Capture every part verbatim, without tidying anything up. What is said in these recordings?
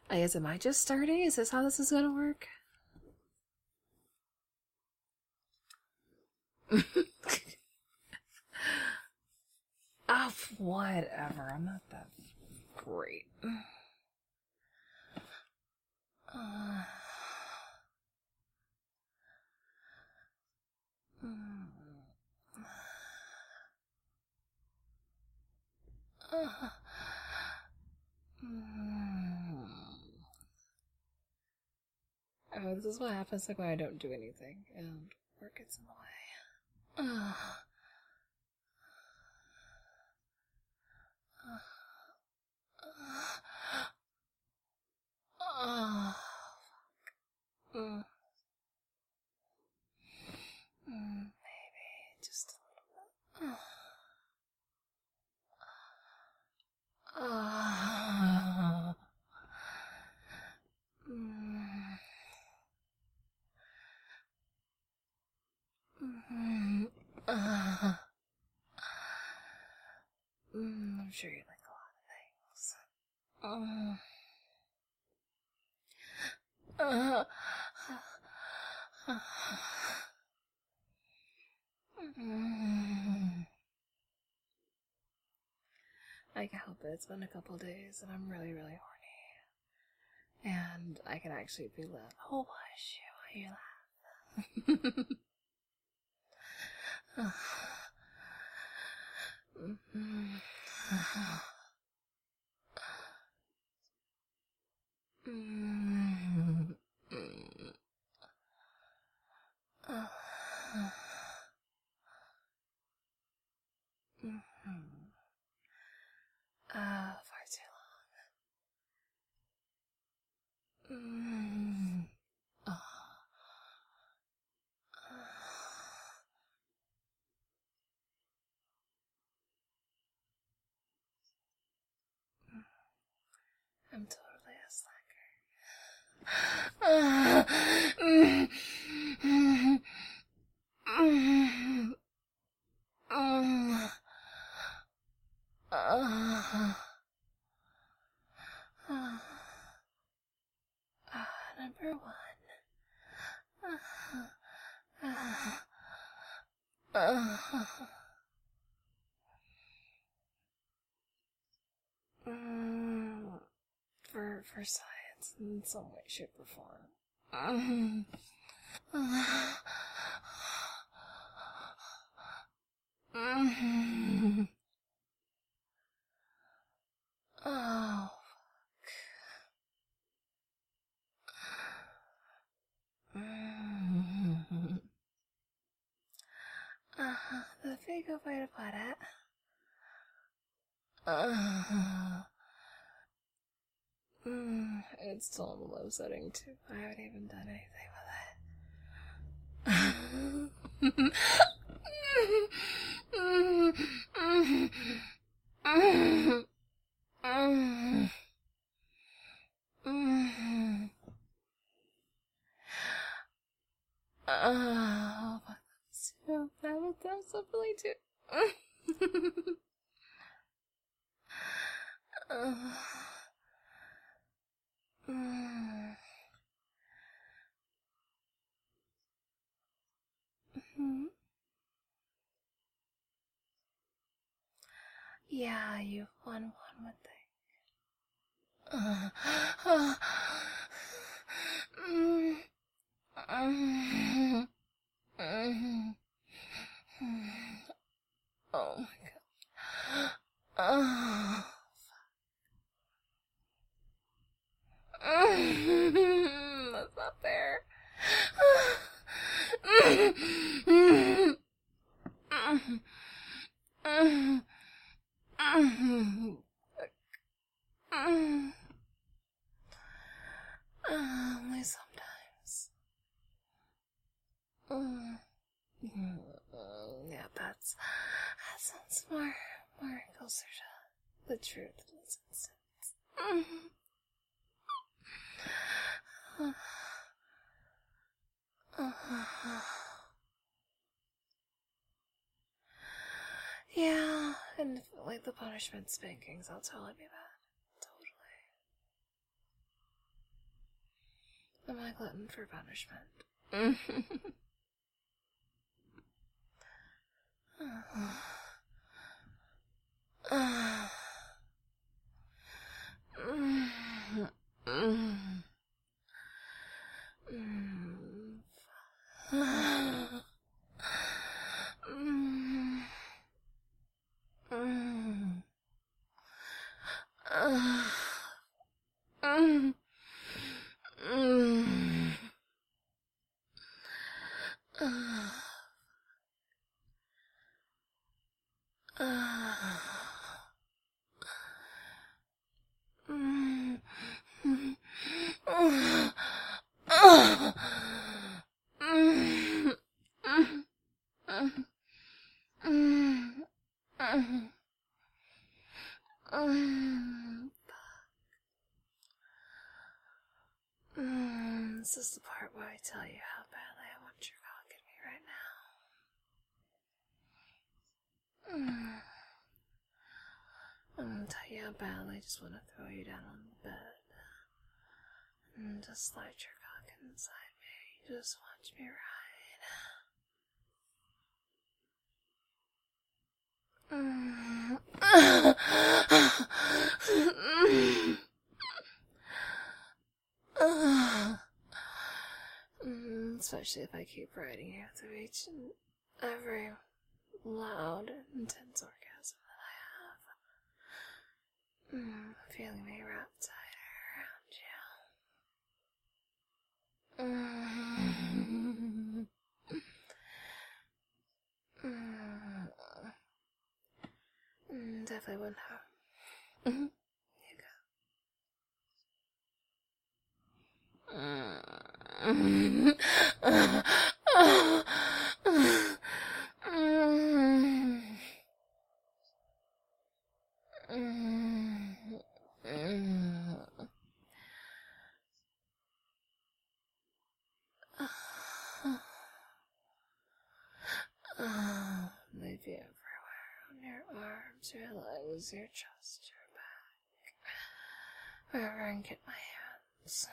I guess, am I just starting? Is this how this is gonna work? Oh, whatever. I'm not that great. Uh, mm, uh, mm. Oh, this is what happens like when I don't do anything and work gets in the way. Uh, uh, uh, mm, mm, maybe just a little bit. Uh, mm, mm, uh, mm, I'm sure you like a lot of things. Uh, uh, mm. I can help it. It's been a couple days and I'm really, really horny. And I can actually be lit. Oh, hush you. Why you laugh? Mm-hmm. Mm-hmm. Uh, far too long. Mm. Oh. I'm totally a slacker. Number one. for for science in some way, shape, or form. Oh, fuck. Uh, the figure way to put it. Uh, mm, it's still on the low setting too. I haven't even done anything with it. Oh, that's too. That was that was really too. Yeah, you've won one would think. Uh, uh, mm, mm, mm, oh my god. Oh. That's not fair. Only sometimes. Yeah, that's that sounds more more closer to the truth in this instance. Yeah, and if, like the punishment spankings, I'll totally be bad. Totally. Am I glutton for punishment? This is the part where I tell you how badly I want your cock in me right now. I'm gonna tell you how badly I just want to throw you down on the bed and just slide your cock inside me. Just watch me ride. Especially if I keep riding you through each and every loud, intense orgasm that I have. Mm, feeling me wrapped tighter around you. Mm. Mm, definitely wouldn't have. Mm-hmm. You go. Mm. They'd be everywhere, on your arms, your legs, your chest, your back, wherever I can get my hands.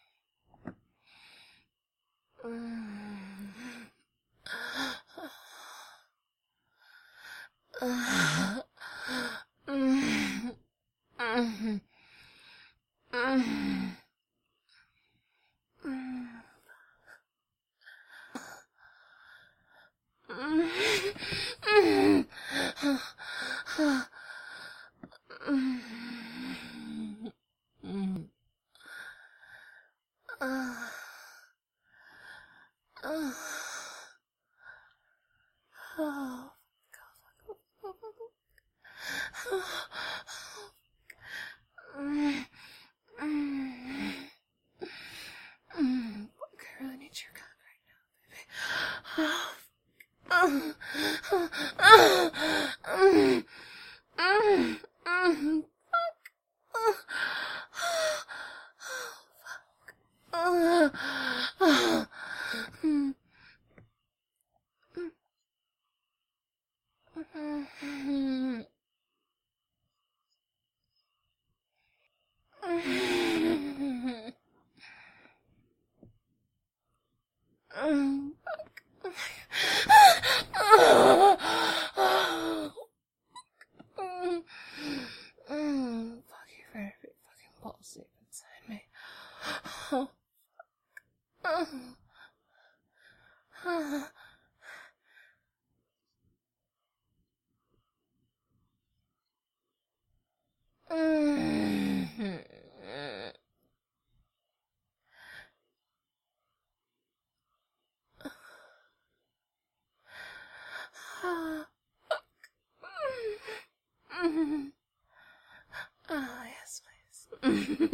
Ah, yes, please.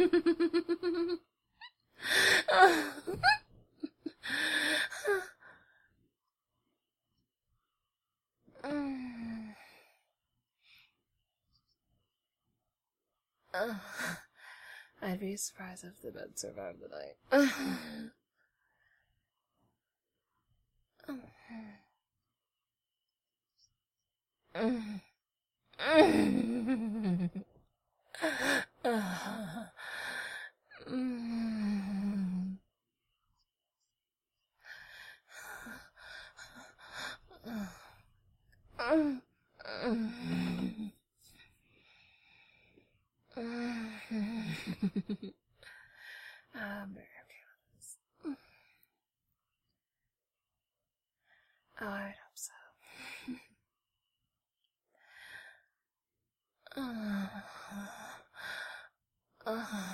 I'd be surprised if the bed survived the night. I'm very okay with this. Oh, I hope so. uh, uh,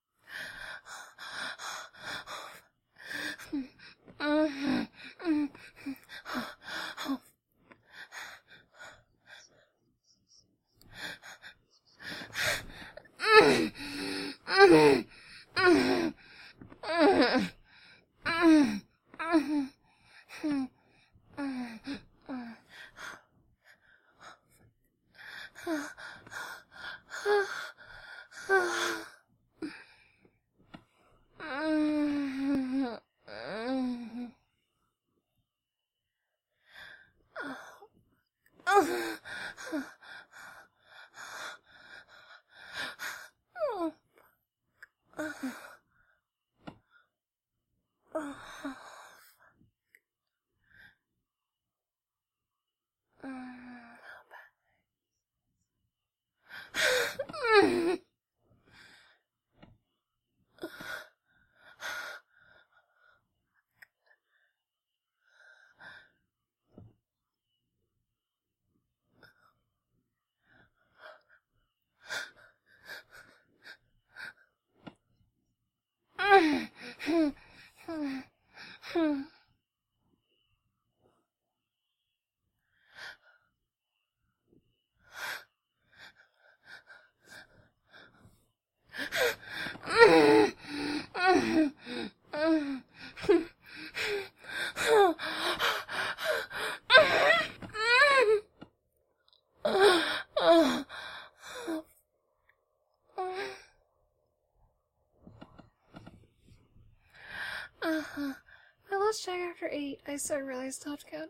Uh-huh. I lost track after eight. I so really stopped counting.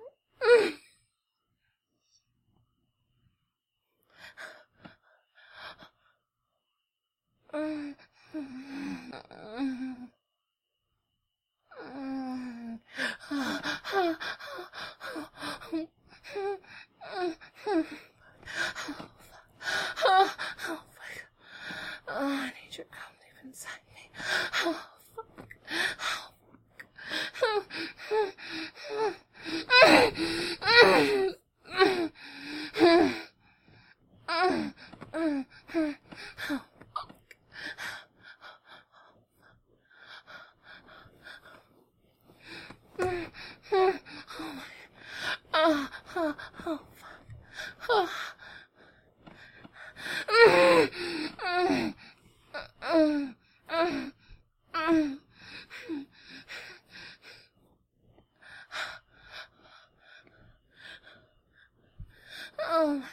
Oh, fuck. Oh, I need your calm deep inside me. Oh, fuck. Oh, oh, oh, oh, fuck. Oh my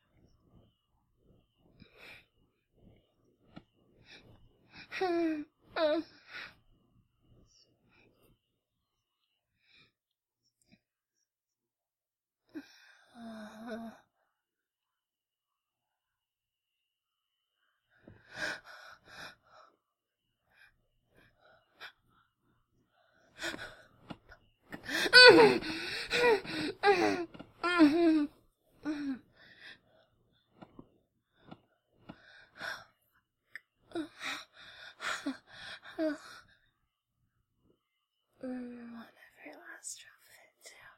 god. One every last drop of it too.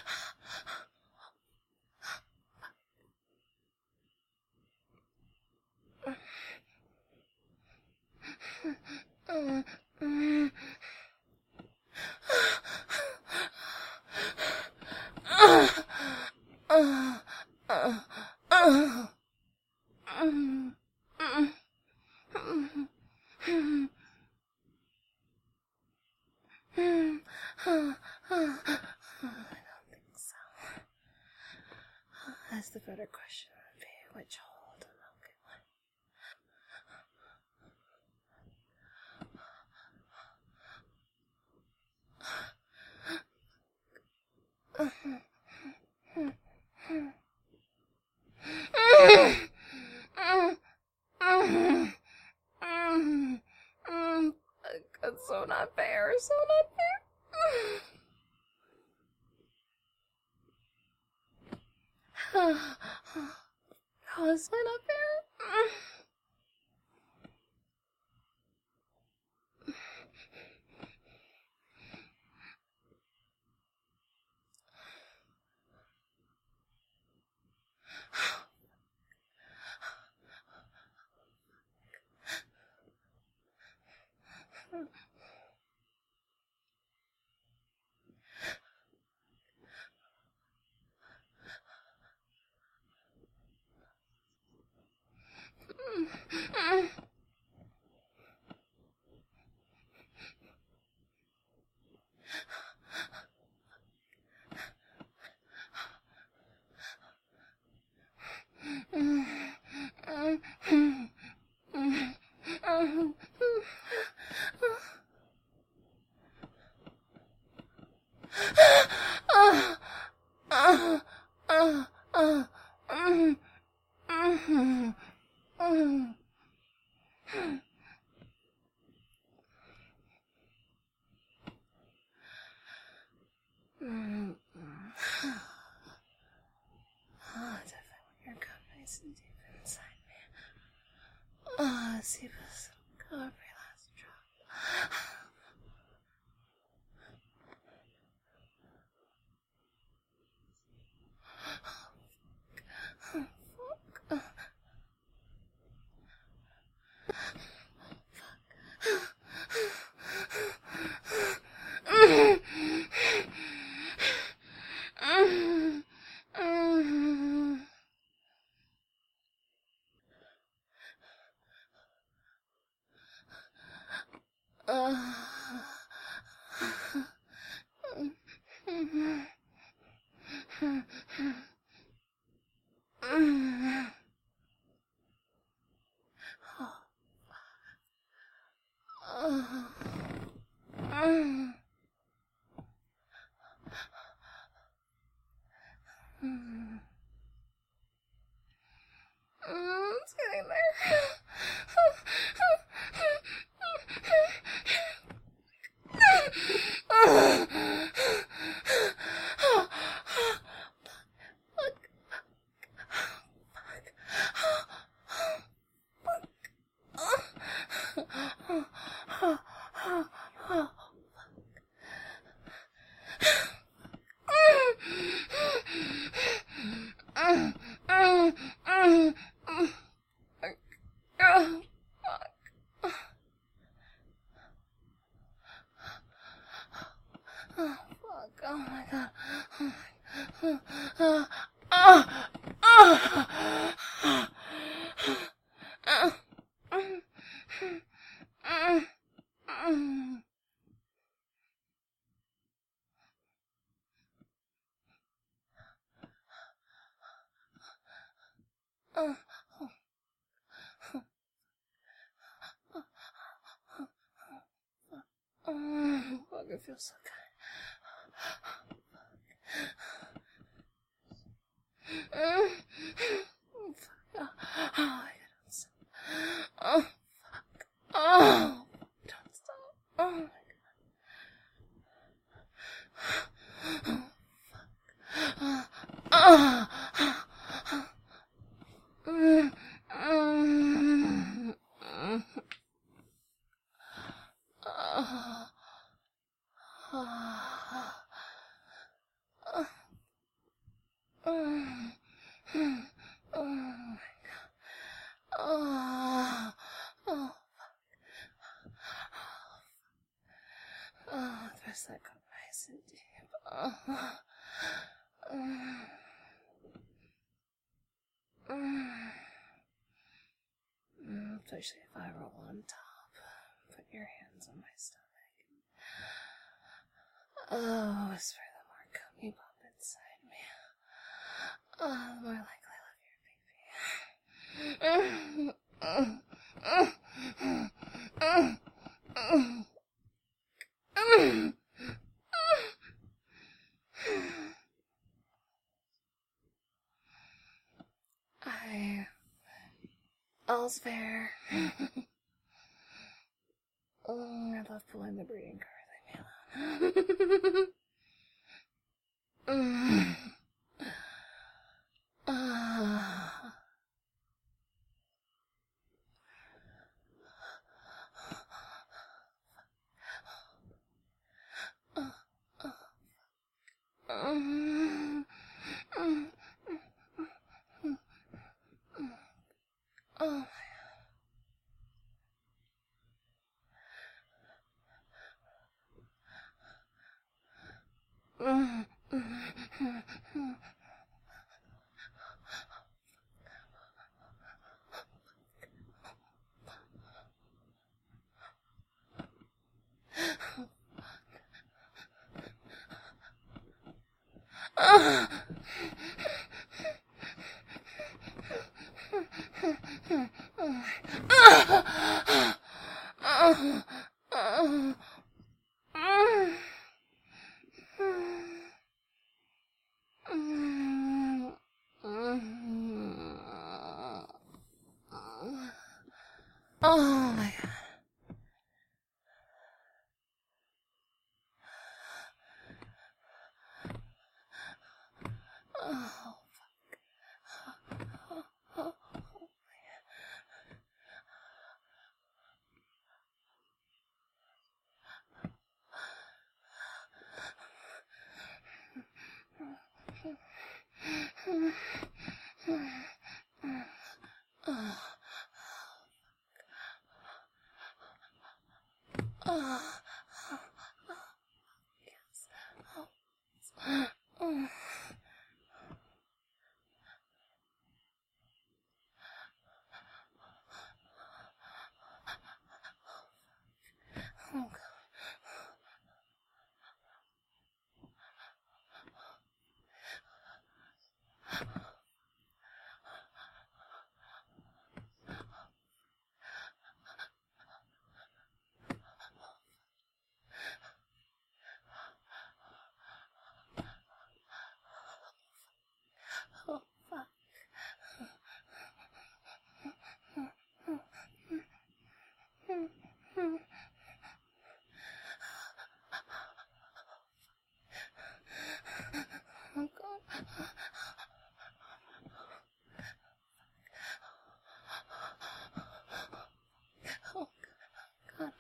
That's the better question would be, which hole the Milky Way. That's so not fair, so not fair. How is that not fair? deepest. Go every last drop. It's getting there. Oh my god. Oh fuck, it feels so good. Oh, fuck. Oh, I don't stop. Oh, fuck. Oh, don't stop. Oh, my god. Oh, fuck. Oh, oh. Mm, mm, oh, oh, oh, oh, oh my god. Oh, oh, oh, there's that go nice and deep. Oh, mm, mm, mm, especially if I roll on top. Put your hands on my stomach. Oh, whisper the more gummy pop inside me. Oh, the more likely I love your baby. I... All's fair. Oh, I love pulling the breeding card. Leave me alone. mm. uh. Uh, uh, um, um, oh. Mm, mm, mm, mm. Uh. Oh my god. Oh, fuck. Oh, oh, oh, Oh, oh, oh, yes. Oh, oh. Oh, God. Oh, fuck. Oh, God. Oh, God.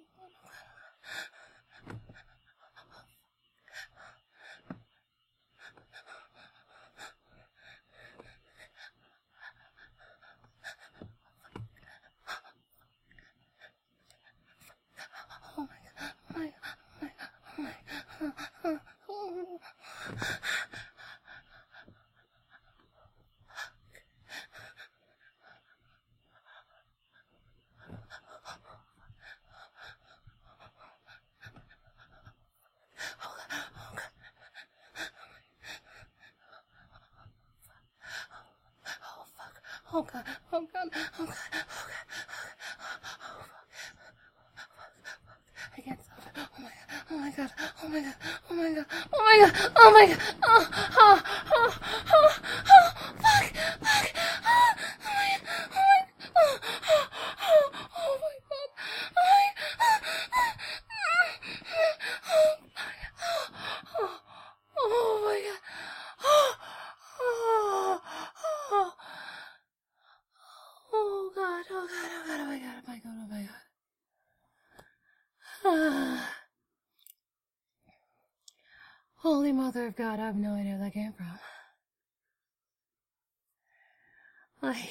Oh, my God. Oh, my God. Oh, my God. Oh, my God. Oh. Oh God, oh God, oh God, oh God, oh God, I can't stop it. Oh my God, oh my God, oh my God, oh my God, oh my God, oh, oh, oh, oh, oh, fuck, fuck, oh, oh my God, oh my God, oh, oh, oh my God, oh my God, oh my God, oh, oh, oh. Oh God, oh God, oh God, oh my God, oh my God, oh my God. Ah. Holy Mother of God, I have no idea where that came from. Like...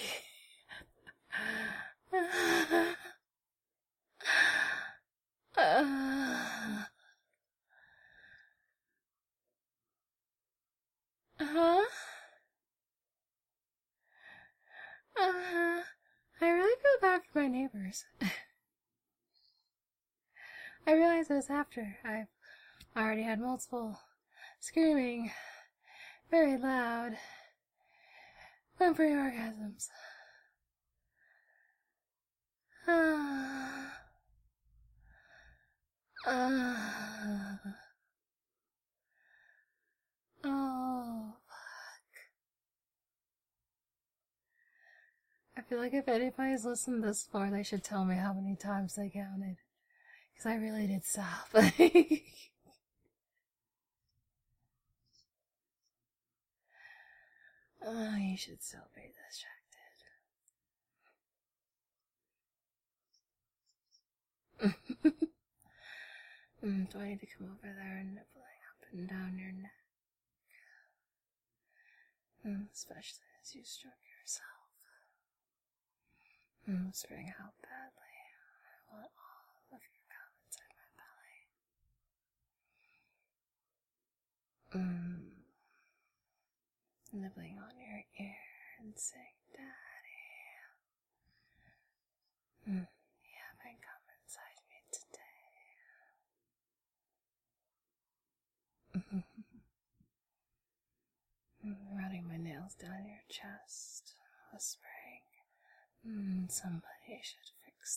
Uh, huh? Uh, I really feel bad for my neighbors. I realized this after I've already had multiple screaming, very loud, whimpering orgasms. Ah. Ah. Oh, I feel like if anybody's listened this far, they should tell me how many times they counted. Because I really did stop. Oh, you should still be distracted. mm, do I need to come over there and nibbling up and down your neck? Mm, especially as you stroke yourself. Mm, whispering how badly I want all of your cum inside my belly. Mm, nibbling on your ear and saying, Daddy. Mm, you haven't come inside me today. Mm, running my nails down your chest, whispering, mm, somebody should fix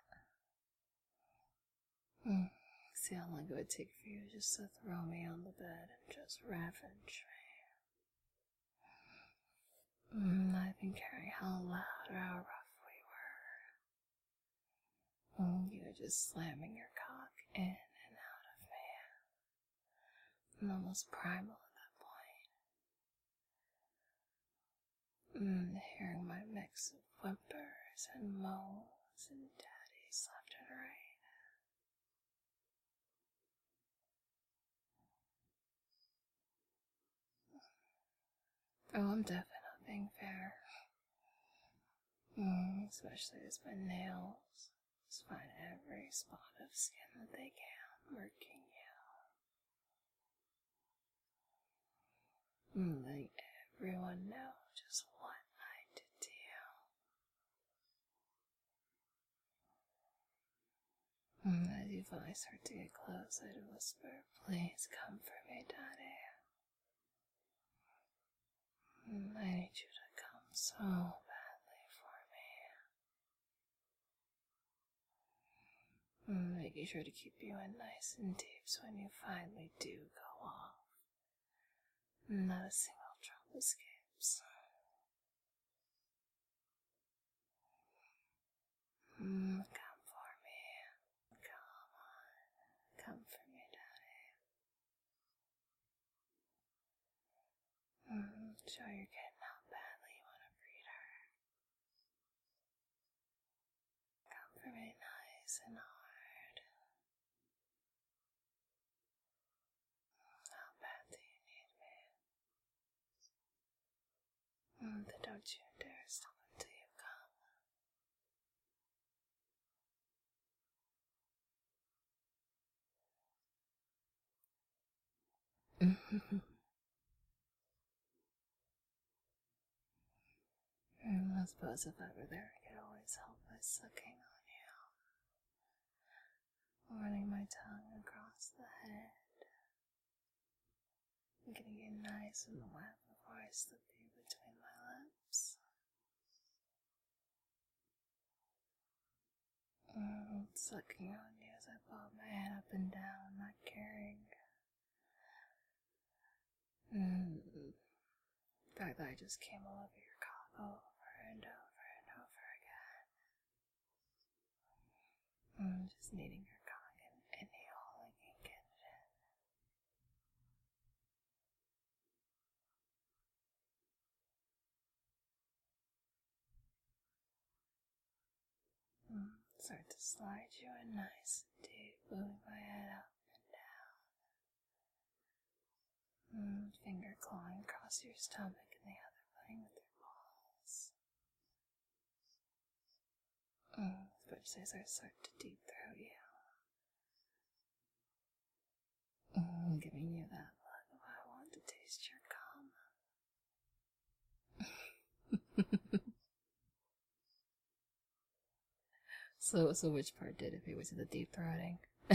that. Mm, see how long it would take for you just to throw me on the bed and just ravage me. Mm, I've been caring how loud or how rough we were. Mm, you were just slamming your cock in and out of me. And almost primal at that point. Mm, hearing my mix of whimpers and moans and daddies left and right. Oh, I'm definitely not being fair. Mm, especially as my nails Just find every spot of skin that they can, working you. Mm, letting everyone know just what I did to you. Mm, as you finally start to get close, I'd whisper, please come for me, Daddy. Mm, I need you to come so badly for me. Mm, making sure to keep you in nice and deep so when you finally do go off, not a single drop escapes. Mm, come for me. Come on. Come for me, Daddy. Mm, show your kid how badly you want to breed her. Come for me nice and hard. How bad do you need me? Mm, then don't you dare stop until you come. I suppose if I were there, I could always help by sucking on you, running my tongue across the head, getting you nice and wet before I slip you between my lips. Mm, sucking on you as I bob my head up and down, not caring. Mm, the fact that I just came all over your cock over and over and over again. Mm, just needing your cock in any hole I can get it in. Mm, start to slide you in nice and deep, moving my head up and down. Mm, finger clawing across your stomach and the other playing with your balls. Mm, especially as I start to deep throat you. Mm, giving you that look of I want to taste your cum. so, so which part did it? If it was the deep throating.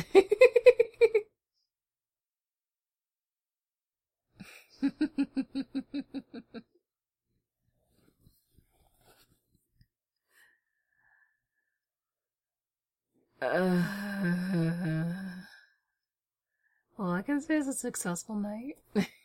uh, well, I can say it's a successful night.